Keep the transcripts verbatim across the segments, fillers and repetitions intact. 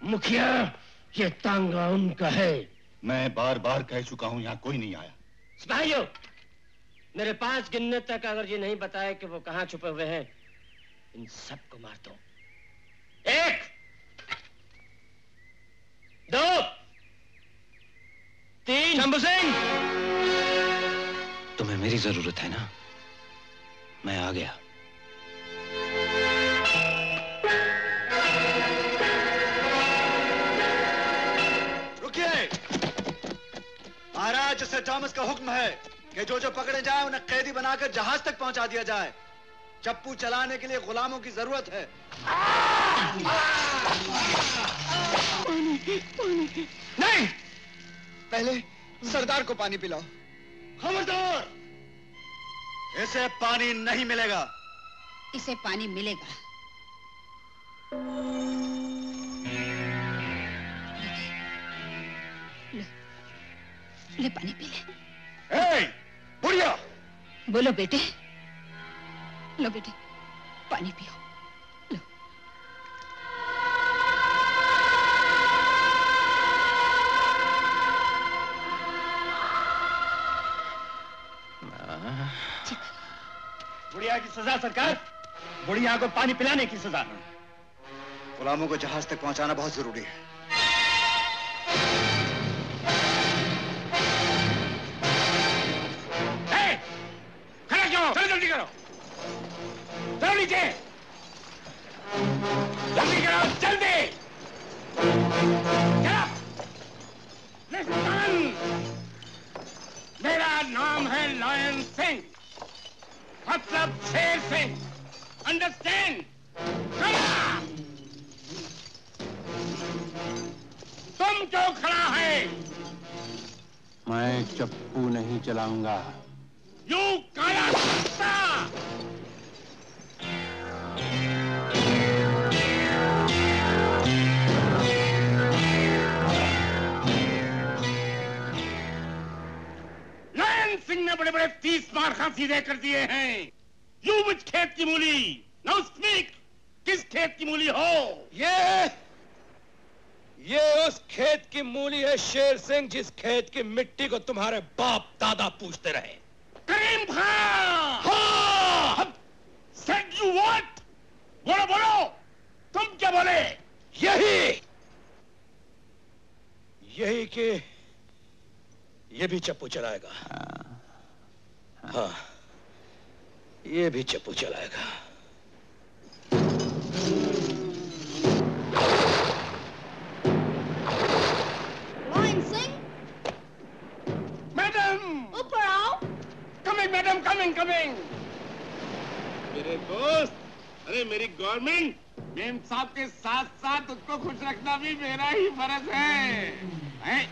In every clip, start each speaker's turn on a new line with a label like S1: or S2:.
S1: मुखिया, ये तांगा उनका है।
S2: मैं बार बार कह चुका हूं, यहाँ कोई नहीं आया।
S1: सिपाहियों, मेरे पास गिनने तक अगर ये नहीं बताए कि वो कहाँ छुपे हुए हैं, इन सबको मार दो। एक, दो, तीन।
S3: शंभू सिंह, तुम्हें मेरी जरूरत है ना? मैं आ गया।
S4: रुकिए। महाराज सर थॉमस का हुक्म है कि जो जो पकड़े जाए उन्हें कैदी बनाकर जहाज तक पहुंचा दिया जाए। चप्पू चलाने के लिए गुलामों की जरूरत है।
S5: नहीं, पहले सरदार को पानी पिलाओ।
S4: खबरदार, इसे पानी नहीं मिलेगा।
S6: इसे पानी मिलेगा। ले, ले पानी पी ले।
S4: ए, बुढ़िया,
S6: बोलो बेटे। लो बेटे, पानी पियो। लो।
S1: बुढ़िया की सजा सरकार, बुढ़िया को पानी पिलाने की सजा।
S4: गुलामों को जहाज तक पहुंचाना बहुत जरूरी है।
S1: ए, खड़ा क्यों? चलो जल्दी करो, चलो नीचे, जल्दी करो, जल्दी। चलो। लिस्टन, मेरा नाम है लायन सिंह, मतलब शेर सिंह। अंडरस्टैंड? तुम क्यों खड़ा है?
S7: मैं चप्पू नहीं चलाऊंगा।
S1: यू काला कुत्ता! लायन सिंह ने बड़े बड़े तीस बार फांसी दे कर दिए हैं। यू विच खेत की मूली? नाउ स्पीक, किस खेत की मूली हो?
S8: ये ये उस खेत की मूली है शेर सिंह, जिस खेत की मिट्टी को तुम्हारे बाप दादा पूछते रहे।
S1: करीम खान! हाँ! Said you what? बोलो बोलो, तुम क्या बोले?
S8: यही यही कि ये भी चप्पू चलाएगा। हाँ, ये भी चप्पू चलाएगा।
S1: मैडम,
S6: ऊपर आओ।
S1: Coming madam, coming coming. मेरे दोस्त, अरे मेरी गवर्नमेंट, मेम साहब के साथ साथ उसको खुश रखना भी मेरा ही फर्ज है, हैं?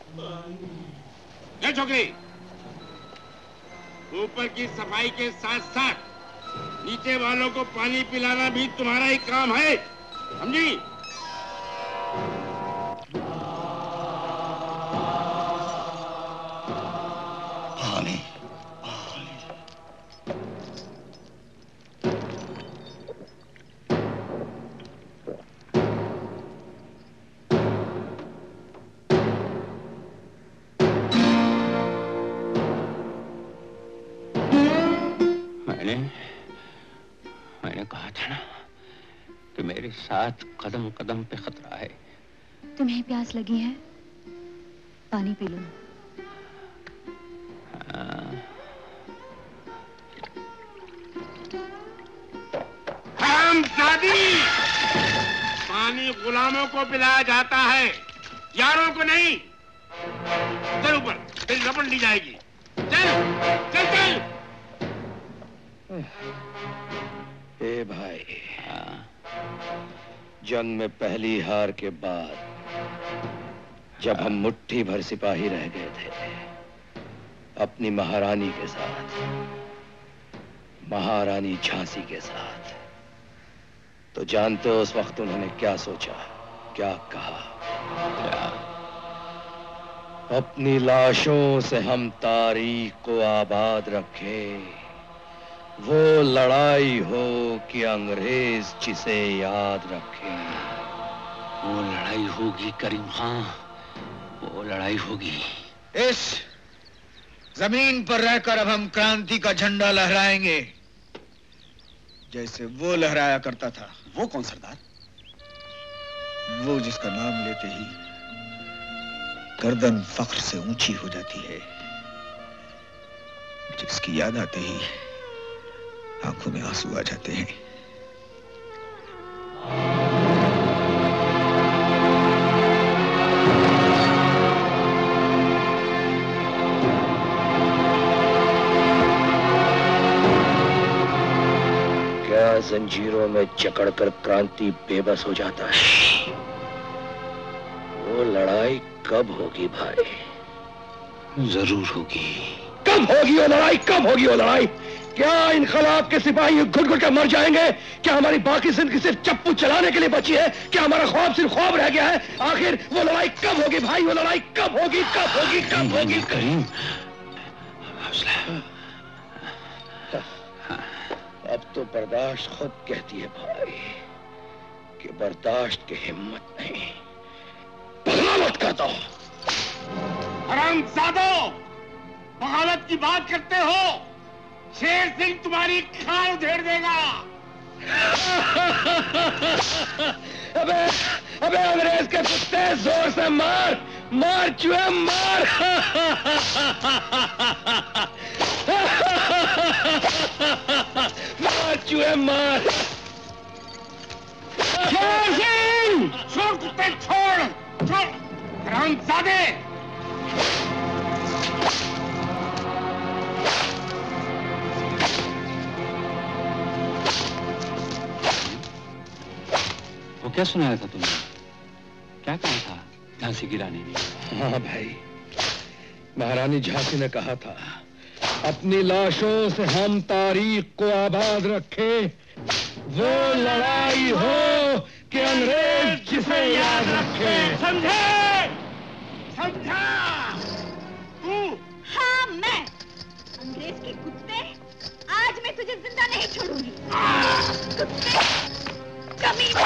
S1: ले छोकरी, ऊपर की सफाई के साथ साथ नीचे वालों को पानी पिलाना भी तुम्हारा ही काम है, समझी?
S2: पानी,
S7: मैंने मैंने कहा था ना कि मेरे साथ कदम कदम पे खतरा है।
S9: तुम्हें प्यास लगी है? पानी पी लो।
S1: हरामजादी! पानी गुलामों को पिलाया जाता है, यारों को नहीं। चल ऊपर, तेरी रपट ली जाएगी। चल चल चल।
S8: ए भाई, जंग में पहली हार के बाद जब हम मुट्ठी भर सिपाही रह गए थे अपनी महारानी के साथ, महारानी झांसी के साथ, तो जानते हो उस वक्त उन्होंने क्या सोचा, क्या कहा? क्या? अपनी लाशों से हम तारीख को आबाद रखें, वो लड़ाई हो कि अंग्रेज जिसे याद रखें।
S7: वो लड़ाई होगी करीम खां, वो लड़ाई होगी।
S5: इस जमीन पर रहकर अब हम क्रांति का झंडा लहराएंगे, जैसे वो लहराया करता था।
S1: वो कौन सरदार?
S5: वो जिसका नाम लेते ही गर्दन फख्र से ऊंची हो जाती है, जिसकी याद आते ही आंखों में आंसू आ जाते हैं।
S8: क्या जंजीरों में जकड़कर क्रांति बेबस हो जाता है? वो लड़ाई कब होगी भाई?
S7: जरूर होगी।
S8: कब होगी वो लड़ाई? कब होगी वो लड़ाई? क्या इनकलाब के सिपाही घुट घुट कर मर जाएंगे? क्या हमारी बाकी जिंदगी सिर्फ चप्पू चलाने के लिए बची है? क्या हमारा ख्वाब सिर्फ ख्वाब रह गया है? आखिर वो लड़ाई कब होगी भाई? वो लड़ाई कब होगी? कब होगी? कब होगी?
S7: करीम,
S8: अब तो बर्दाश्त खुद कहती है भाई कि बर्दाश्त की हिम्मत नहीं। बगावत कर दो।
S1: हरामजादो, बगावत की बात करते हो? शेर सिंह तुम्हारी खाल उधेड़ देगा।
S8: अबे अबे अंग्रेज के कुत्ते, जोर से मार मार चूहे मार। मार चूहे मार।
S1: शेर सिंह, छोड़ कुत्ते, छोड़ छोड़ हरामजादे।
S7: वो क्या सुनाया था तुमने? क्या कहा था झांसी की रानी ने?
S8: हाँ भाई, महारानी झांसी ने कहा था, अपनी लाशों से हम तारीख को आबाद रखें। वो लड़ाई हो कि अंग्रेज जिसे याद रखे।
S1: समझे? समझा? तू?
S6: हाँ, मैं अंग्रेज के कुत्ते, आज मैं तुझे जिंदा नहीं छोड़ूंगी। कुत्ते, कमीने।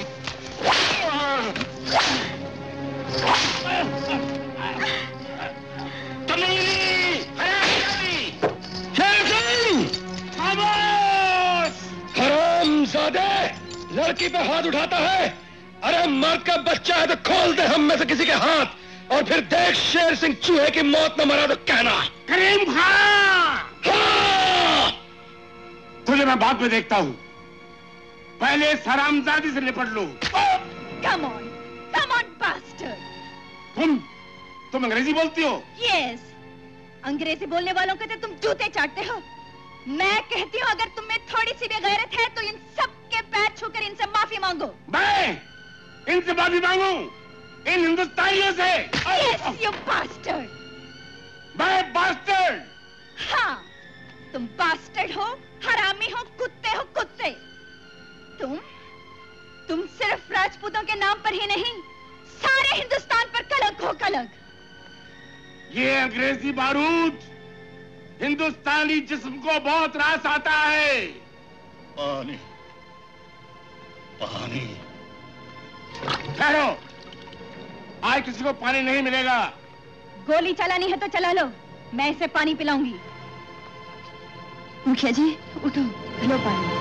S8: हरामजादे, लड़की पे हाथ उठाता है? अरे मर्द का बच्चा है तो खोल दे हम में से किसी के हाथ, और फिर देख शेर सिंह चूहे की मौत न मरा तो कहना।
S1: करीम खां,
S8: हाँ!
S1: तुझे मैं बाद में देखता हूँ, पहले इस हरामजादी से निपट लो।
S6: Come on, come on, bastard.
S1: तुम तुम अंग्रेजी बोलती हो?
S6: Yes. अंग्रेजी बोलने वालों के तो तुम जूते चाटते हो। मैं कहती हूँ, अगर तुम में थोड़ी सी भी गैरत है तो इन सब के पैर छूकर इनसे माफी मांगो।
S1: मैं इनसे माफी मांगू? इन हिंदुस्तानियों से?
S6: Yes, you bastard.
S1: मैं बास्टर्ड?
S6: हाँ, तुम बास्टर्ड हो, हरामी हो, कुत्ते हो, कुत्ते। तुम तुम सिर्फ राजपूतों के नाम पर ही नहीं, सारे हिंदुस्तान पर कलंक हो, कलंक।
S1: ये अंग्रेजी बारूद हिंदुस्तानी जिस्म को बहुत रास आता है।
S2: पानी, पानी।
S1: ठहरो, आज किसी को पानी नहीं मिलेगा।
S6: गोली चलानी है तो चला लो, मैं इसे पानी पिलाऊंगी। मुखिया जी, उठो, लो पानी।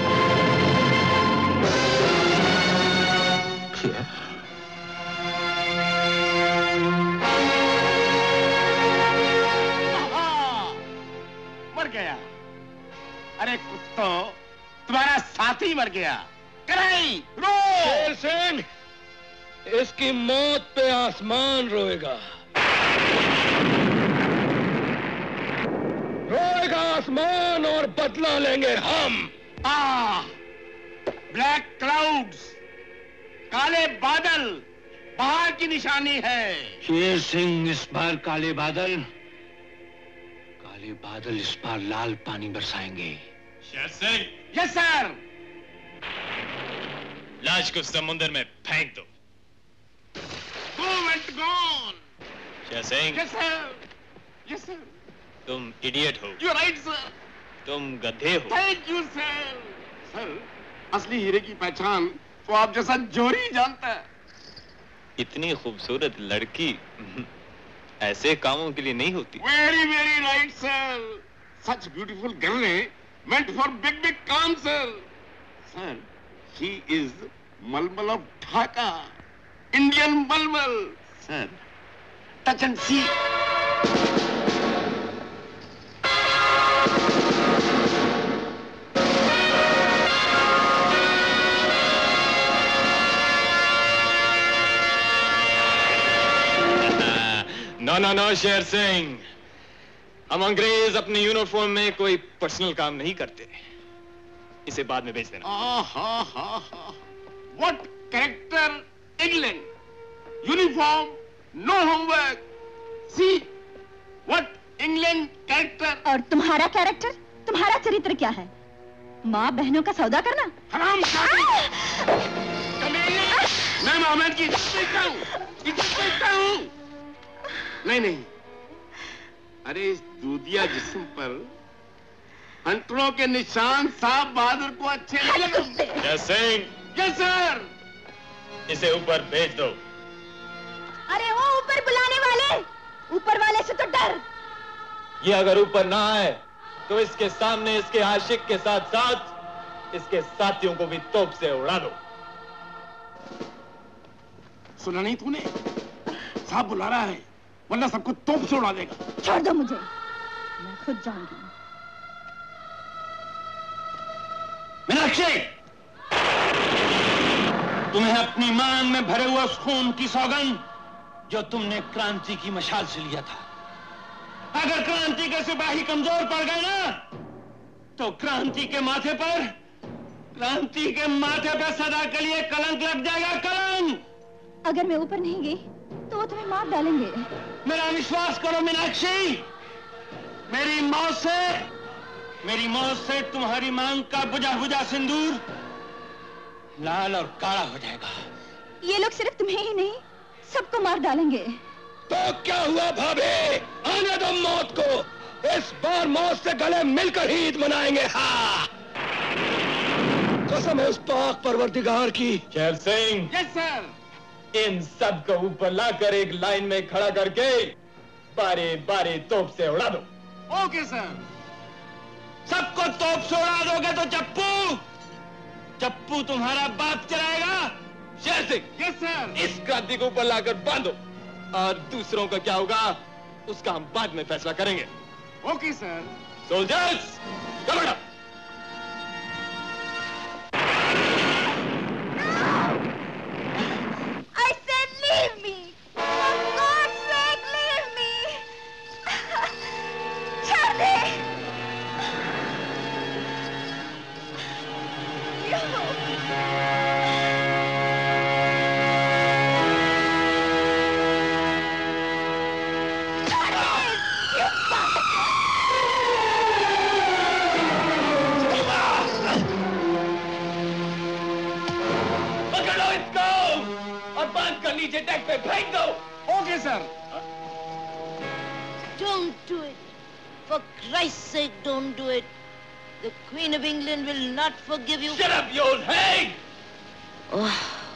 S1: मर गया। अरे कुत्तों, तुम्हारा साथी मर गया। कराई रो।
S8: शेर सिंह, इसकी मौत पे आसमान रोएगा, रोएगा आसमान, और बदला लेंगे हम।
S1: आ, ब्लैक क्लाउड्स, काले बादल बाहर की निशानी है।
S7: शेर सिंह, इस बार काले बादल काले बादल इस बार लाल पानी बरसाएंगे।
S10: शेर सिंह,
S1: यस सर।
S10: लाश को समुद्र में फेंक दो।
S1: Go and gone.
S10: Sher Singh,
S1: yes sir, yes sir.
S10: तुम इडियट हो।
S1: You're right sir.
S10: तुम गधे हो।
S1: Thank you sir. सर, असली हीरे की पहचान तो आप जैसा जोरी जानता है।
S10: इतनी खूबसूरत लड़की ऐसे कामों के लिए नहीं होती।
S1: Very very right sir. Such beautiful girl है meant for big big काम sir. Sir, she is Malmal of Dhaka, Indian Malmal. Sir, touch and see.
S10: No no no Sher Singh, हम अंग्रेज अपने यूनिफॉर्म में कोई पर्सनल काम नहीं करते। इसे बाद में भेज देना।
S1: What character England? Uniform, no homework. See, what England character?
S6: और तुम्हारा कैरेक्टर, तुम्हारा चरित्र क्या है? माँ बहनों का सौदा करना?
S1: हराम मैं मोहम्मद की इज्जत करता हूँ, इज्जत करता हूँ। नहीं नहीं, अरे इस दूधिया जिस्म पर हंटरों के निशान साहब बहादुर को अच्छे नहीं लगते।
S10: जय सिंह।
S1: Yes sir.
S10: इसे ऊपर भेज दो।
S6: अरे वो ऊपर बुलाने वाले, ऊपर वाले से तो डर।
S10: ये अगर ऊपर ना आए तो इसके सामने इसके आशिक के साथ साथ इसके साथियों को भी तोप से उड़ा दो।
S1: सुना नहीं तूने? साहब बुला रहा है, वरना सबको तोप से उड़ा देगा।
S6: छोड़ दो मुझे, मैं खुद जाऊंगी।
S8: मीनाक्षी, तुम्हें अपनी मांग में भरे हुए उस खून की सौगंध जो तुमने क्रांति की मशाल से लिया था, अगर क्रांति के सिपाही कमजोर पड़ गए ना, तो क्रांति के माथे पर क्रांति के माथे पर सदा के लिए कलंक लग जाएगा, कलंक।
S6: अगर मैं ऊपर नहीं गई तो वो तुम्हें मार डालेंगे।
S8: मेरा विश्वास करो मीनाक्षी, मेरी मौत से मेरी मौत से तुम्हारी मांग का बुझा बुझा सिंदूर लाल और काला हो जाएगा।
S6: ये लोग सिर्फ तुम्हें ही नहीं, सबको मार डालेंगे।
S8: तो क्या हुआ भाभी, आने दो मौत को। इस बार मौत से गले मिलकर ही ईद मनाएंगे। हाँ, कसम है उस पाक परवरदिगार की।
S10: शेर सिंह।
S1: Yes sir.
S10: इन सब को ऊपर लाकर एक लाइन में खड़ा करके बारी बारी तोप से उड़ा दो।
S1: Okay sir.
S8: सबको तोप से उड़ा दोगे तो चप्पू चप्पू तुम्हारा बाप चलाएगा।
S10: शेर सिंह।
S1: Yes sir.
S10: इस क्रांति को ऊपर लाकर बांधो, और दूसरों का क्या होगा उसका हम बाद में फैसला करेंगे।
S1: Okay sir.
S10: Soldiers, come up.
S6: Leave me! For God's sake, leave me! Charlie!
S10: पकड़ो इसको और बांध कर नीचे टैक पे फेंक दो।
S1: Okay sir.
S11: Don't do it. For Christ's sake, don't do it. The Queen of England will not forgive you.
S10: Shut up, you old hag!
S11: Oh,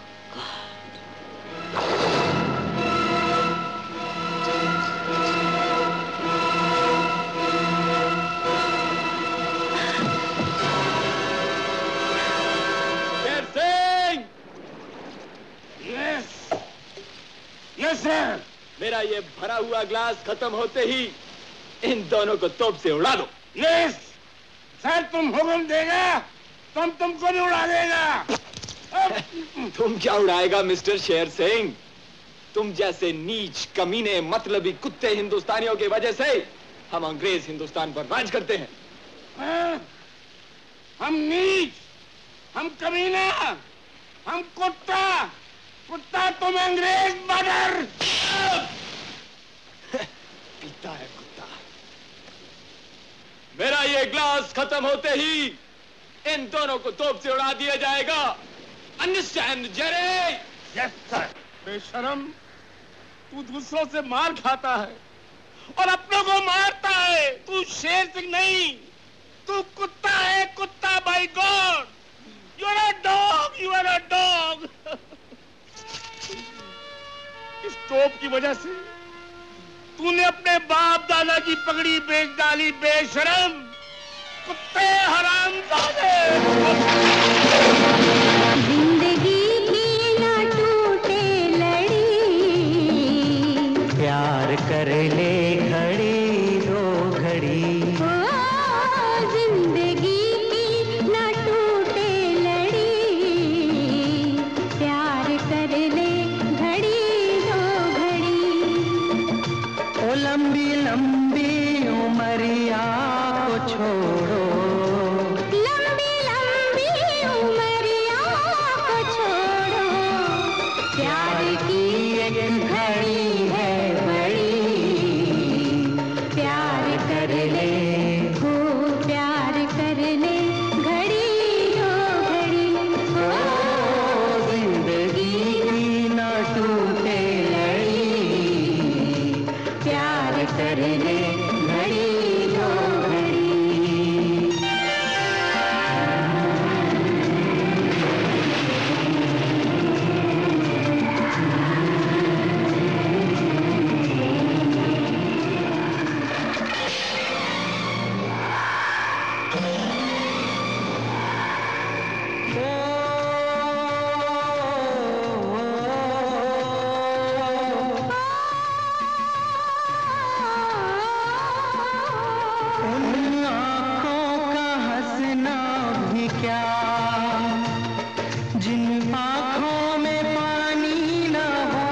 S1: yes sir.
S10: मेरा ये भरा हुआ ग्लास खत्म होते ही इन दोनों को तोप से उड़ा दो।
S1: Yes sir. तुम हुक्म देगा तो हम तुमको भी उड़ा देगा।
S10: तुम क्या उड़ाएगा मिस्टर शेर सिंह? तुम जैसे नीच कमीने मतलबी कुत्ते हिंदुस्तानियों की वजह से हम अंग्रेज हिंदुस्तान पर राज करते हैं।
S1: हाँ? हम नीच, हम कमीना, हम कुत्ता, कुत्ता तुम अंग्रेज बदर।
S10: पीता है कुत्ता। मेरा ये ग्लास खत्म होते ही इन दोनों को तोप से उड़ा दिया जाएगा। अंडरस्टैंड जेरे?
S1: Yes sir. बेशरम, तू दूसरों से मार खाता है और अपनों को मारता है। तू शेर सिंह नहीं, तू कुत्ता है, कुत्ता। By god, you are a dog, you are a dog. लोभ की वजह से तूने अपने बाप दादा की पगड़ी बेच डाली बेशरम कुत्ते हरामजादे।
S12: जिंदगी की ना टूटे लड़ी,
S13: प्यार कर ले घड़ी दो घड़ी।
S12: ओ जिंदगी की ना टूटे लड़ी, प्यार कर ले घड़ी दो घड़ी।
S13: ओ लंबी लंबी उमरिया को छोड़ो,
S12: लंबी लंबी उमरिया को छोड़ो, प्यार की एक घड़ी है बड़ी, प्यार कर ले हो प्यार कर ले घड़ी हो घड़ी।
S13: ओ जिंदगी की ना टूटे लड़ी,
S12: प्यार कर ले घड़ी हो घड़ी।
S13: उन आँखों का हंसना भी क्या, जिन आँखों में पानी न हो।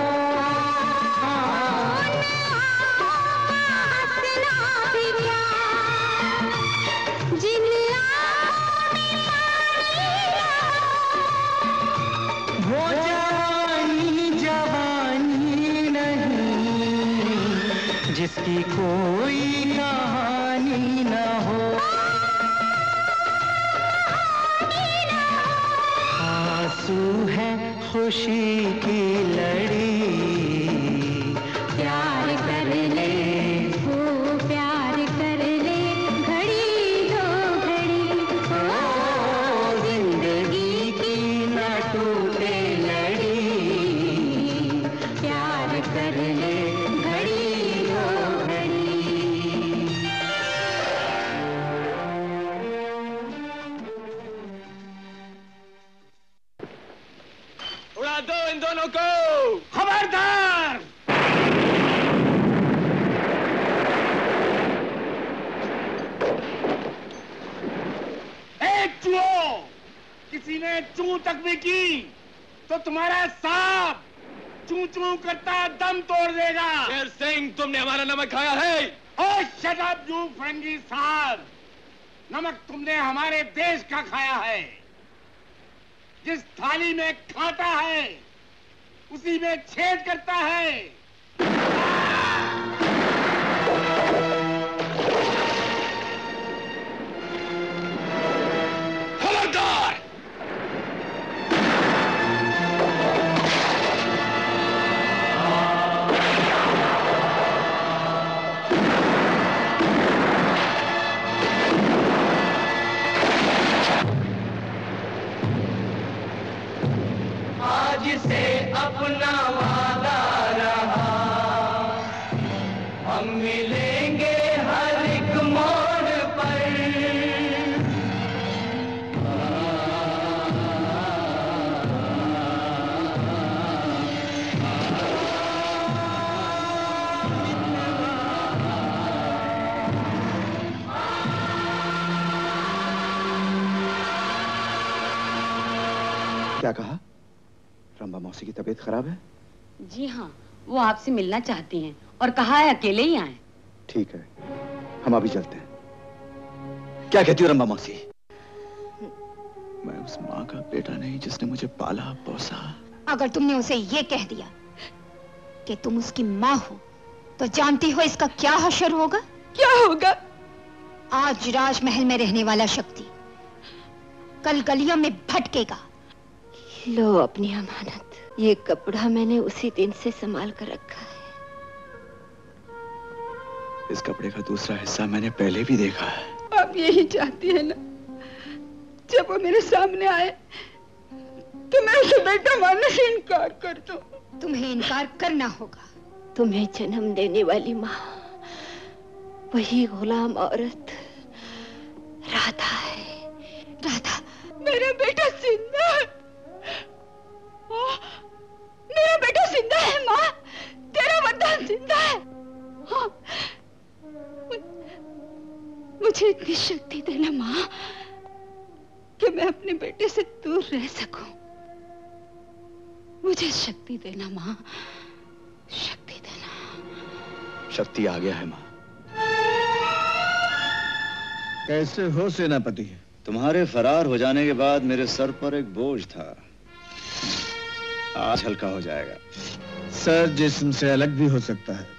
S12: हंसना भी क्या, जिन आँखों में पानी न
S13: वो जवानी जवानी नहीं, जिसकी कोई कहानी न हो। आंसू है खुशी की लड़ी,
S12: प्यार कर ले हो प्यार कर ले घड़ी दो घड़ी।
S13: ओ जिंदगी की न टूटे लड़ी,
S12: प्यार कर ले घड़ी दो घड़ी।
S10: उड़ा दो इन दोनों को।
S1: खबरदार! एक चूहो किसी ने चू तक भी की तो तुम्हारा सांप चू चू करता दम तोड़ देगा।
S10: शेर सिंह, तुमने हमारा नमक खाया है।
S1: ओ शट अप यू फरंगी साहब, नमक तुमने हमारे देश का खाया है। जिस थाली में खाता है उसी में छेद करता है।
S8: खबरदार!
S13: आज से अपना वादा रहा, हम मिलेंगे हर एक मोड़ पर।
S4: क्या कहा? रंबा मौसी की तबीयत खराब है?
S14: जी हाँ, वो आपसे मिलना चाहती हैं और कहा है अकेले ही आए।
S4: ठीक है, हम अभी चलते हैं। क्या कहती हो रंबा मौसी? मैं उस माँ का बेटा नहीं जिसने मुझे पाला पोसा।
S6: अगर तुमने उसे ये कह दिया कि तुम उसकी माँ हो तो जानती हो इसका क्या हशर होगा?
S14: क्या होगा?
S6: आज राजमहल में रहने वाला शक्ति कल गलियों में भटकेगा।
S11: लो अपनी अमानत, ये कपड़ा मैंने उसी दिन से संभाल कर रखा है।
S4: इस कपड़े का दूसरा हिस्सा मैंने पहले भी देखा है।
S14: आप यही चाहती है ना, जब वो मेरे सामने आए तो मैं उसे बेटा मानने से इनकार कर दूं।
S6: तुम्हें इनकार करना होगा।
S11: तुम्हें जन्म देने वाली माँ वही गुलाम औरत राधा है। राधा, मेरा बेटा जिंदा है। हाँ, मेरा बेटा जिंदा है माँ, तेरा वरदान जिंदा है। हाँ, मुझे इतनी शक्ति देना माँ कि मैं अपने बेटे से दूर रह सकूं। मुझे शक्ति देना माँ, शक्ति देना।
S4: शक्ति आ गया है माँ।
S5: कैसे हो सेनापति?
S4: तुम्हारे फरार हो जाने के बाद मेरे सर पर एक बोझ था, आज हल्का हो जाएगा।
S5: सर जिस्म से अलग भी हो सकता है।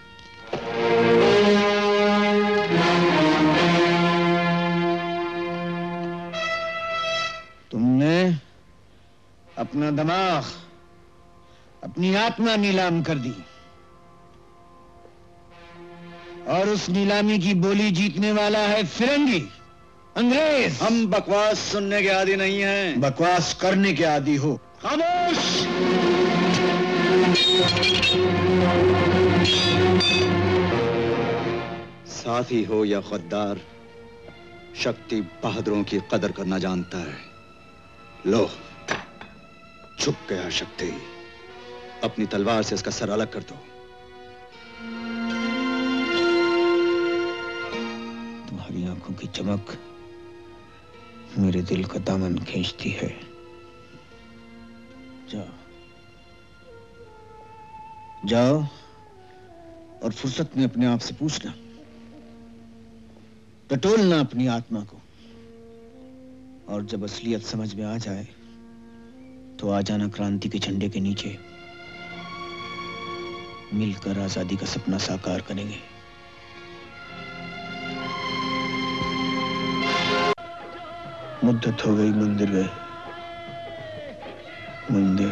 S5: तुमने अपना दिमाग, अपनी आत्मा नीलाम कर दी और उस नीलामी की बोली जीतने वाला है फिरंगी, अंग्रेज।
S4: हम बकवास सुनने के आदी नहीं हैं।
S5: बकवास करने के आदी हो।
S4: खामोश! साथी हो या गद्दार, शक्ति बहादुरों की कदर करना जानता है। लो, छुप गया शक्ति। अपनी तलवार से इसका सर अलग कर दो।
S5: तुम्हारी आंखों की चमक मेरे दिल का दामन खींचती है। जाओ, जाओ और फुर्सत में अपने आप से पूछना, टटोलना अपनी आत्मा को, और जब असलियत समझ में आ जाए तो आ जाना क्रांति के झंडे के नीचे। मिलकर आजादी का सपना साकार करेंगे। मुद्दत हो गई मंदिर गए, मंदिर।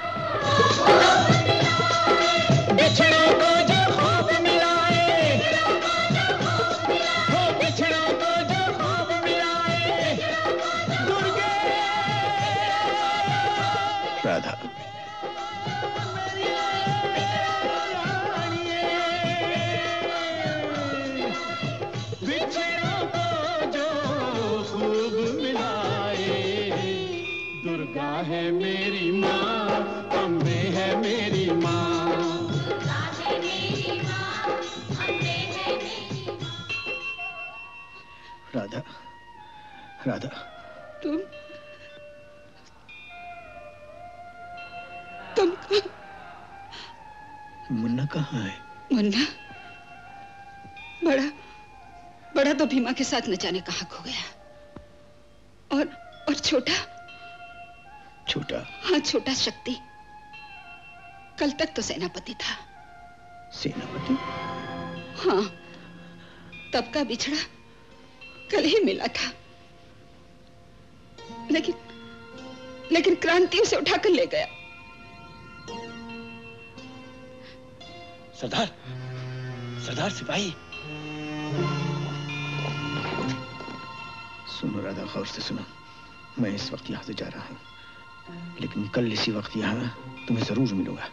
S13: बिछड़ों को जो ख्वाब मिलाए, हो बिछड़ों को जो ख्वाब मिलाए, दुर्गे
S5: राधा।
S13: बिछड़ों को जो खूब मिलाए, दुर्गा है मेरी माँ, अम्बे है मेरी माँ। दुर्गा है मेरी माँ, अम्बे है मेरी माँ।
S5: राधा, राधा,
S11: तुम तुम
S5: मुन्ना कहाँ है?
S11: मुन्ना बड़ा बड़ा तो भीमा के साथ न जाने कहाँ खो गया। और और छोटा
S5: छोटा
S11: हाँ, छोटा शक्ति कल तक तो सेनापति था।
S5: सेनापति?
S11: हाँ, तब का बिछड़ा कल ही मिला था, लेकिन लेकिन क्रांति उसे उठाकर ले गया।
S3: सरदार, सरदार सिपाही।
S5: सुनो राधा, गौर से सुनो। मैं इस वक्त यहाँ से जा रहा हूँ, लेकिन कल इसी वक्त यहाँ तुम्हें जरूर मिलूंगा।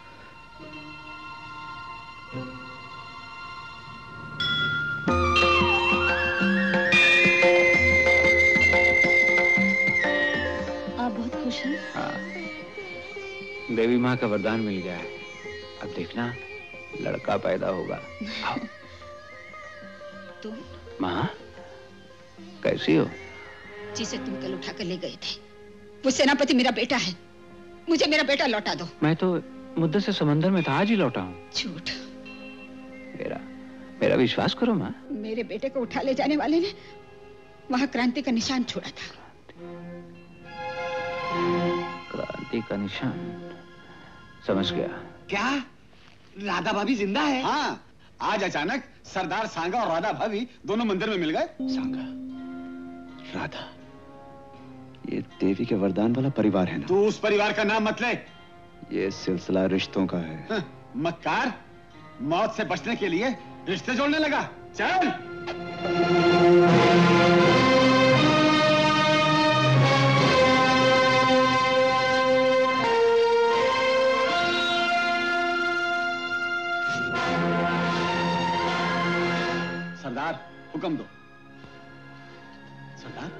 S9: आप बहुत खुश हैं?
S7: हाँ, देवी माँ का वरदान मिल गया है। अब देखना लड़का पैदा होगा। आओ।
S11: तुम?
S7: माँ, कैसी हो?
S11: जिसे तुम कल उठाकर ले गए थे, वो सेनापति मेरा बेटा है। मुझे मेरा बेटा लौटा दो।
S7: मैं तो मुद्दत से समंदर में था, आज ही लौटा हूँ।
S11: झूठ।
S7: मेरा मेरा विश्वास करो माँ।
S11: मेरे बेटे को उठा ले जाने वाले ने वहां क्रांति का निशान छोड़ा था।
S7: क्रांति का निशान? समझ गया।
S15: क्या राधा भाभी जिंदा है?
S4: हाँ, आज अचानक सरदार सांगा और राधा भाभी दोनों मंदिर में मिल गए।
S5: सांगा, राधा,
S4: ये देवी के वरदान वाला परिवार है ना? तू उस परिवार का नाम मत ले। ये सिलसिला रिश्तों का है। हाँ, मक्कार, मौत से बचने के लिए रिश्ते जोड़ने लगा। चल।
S15: हुक्म दो। सरदार,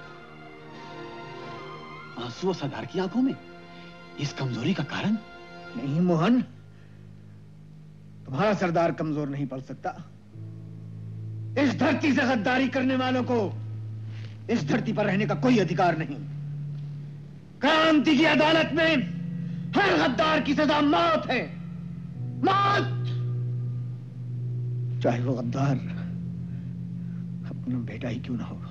S15: आंसू सरदार की आंखों में, इस कमजोरी का कारण?
S5: नहीं मोहन, तुम्हारा सरदार कमजोर नहीं पड़ सकता। इस धरती से गद्दारी करने वालों को इस धरती पर रहने का कोई अधिकार नहीं। क्रांति की अदालत में हर गद्दार की सजा मौत है, मौत, चाहे वो गद्दार अपना बेटा ही क्यों ना हो।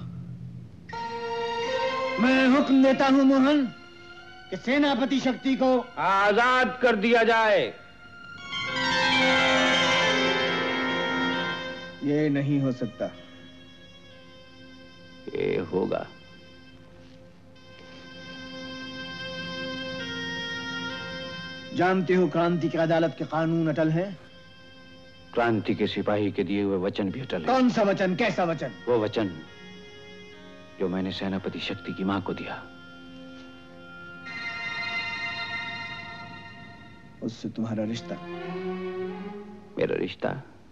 S5: मैं हुक्म देता हूं मोहन कि सेनापति शक्ति को
S7: आजाद कर दिया जाए।
S5: ये नहीं हो सकता।
S7: ये होगा।
S5: जानते हो क्रांति की अदालत के कानून अटल हैं?
S7: क्रांति के सिपाही के दिए हुए वचन भी अटल है।
S5: कौन सा वचन, कैसा वचन?
S7: वो वचन जो मैंने सेनापति शक्ति की मां को दिया।
S5: उससे तुम्हारा रिश्ता?
S7: मेरा रिश्ता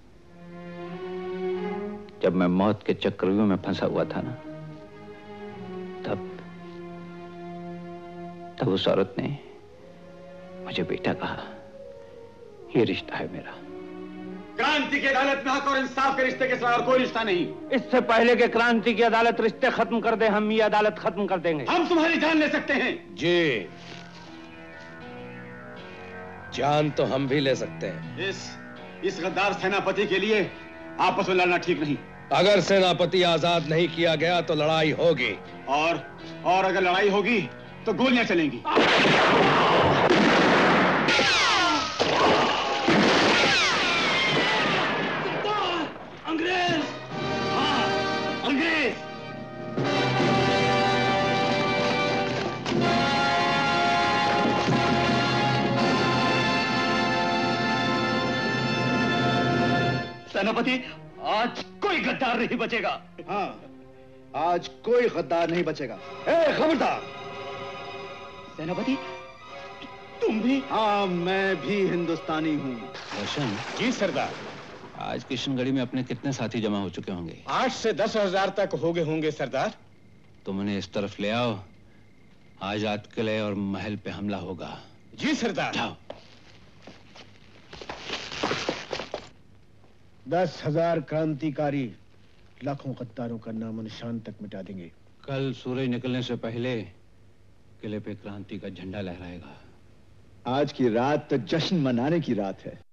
S7: जब मैं मौत के चक्रव्यूह में फंसा हुआ था ना, तब तब उस औरत ने मुझे बेटा कहा। ये रिश्ता है मेरा।
S15: क्रांति की अदालत में हक और इंसाफ के रिश्ते के सिवा और कोई रिश्ता नहीं।
S7: इससे पहले कि क्रांति की अदालत रिश्ते खत्म कर दे, हम ये अदालत खत्म कर देंगे।
S15: हम तुम्हारी जान ले सकते हैं।
S8: जी, जान तो हम भी ले सकते हैं।
S15: इस इस गद्दार सेनापति के लिए आपस में लड़ना ठीक नहीं।
S8: अगर सेनापति आजाद नहीं किया गया तो लड़ाई होगी।
S15: और और अगर लड़ाई होगी तो गोलियां चलेंगी।
S8: अंग्रेज! हाँ, अंग्रेज!
S15: सेनापति, आज कोई गद्दार नहीं बचेगा।
S4: हाँ, आज कोई गद्दार नहीं बचेगा।
S8: ए, खबरदार!
S15: सेनापति, तुम भी?
S4: हाँ, मैं भी हिंदुस्तानी हूँ।
S3: रोशन।
S15: जी सरदार।
S3: आज किशनगढ़ी में अपने कितने साथी जमा हो चुके होंगे?
S15: आठ से दस हजार तक हो गए होंगे सरदार।
S3: तुम उन्हें इस तरफ ले आओ। आज रात किले और महल पे हमला होगा।
S15: जी सरदार।
S3: जाओ।
S5: दस हजार क्रांतिकारी लाखों गद्दारों का नाम निशान तक मिटा देंगे।
S3: कल सूरज निकलने से पहले किले पे क्रांति का झंडा लहराएगा।
S4: आज की रात तो जश्न मनाने की रात है।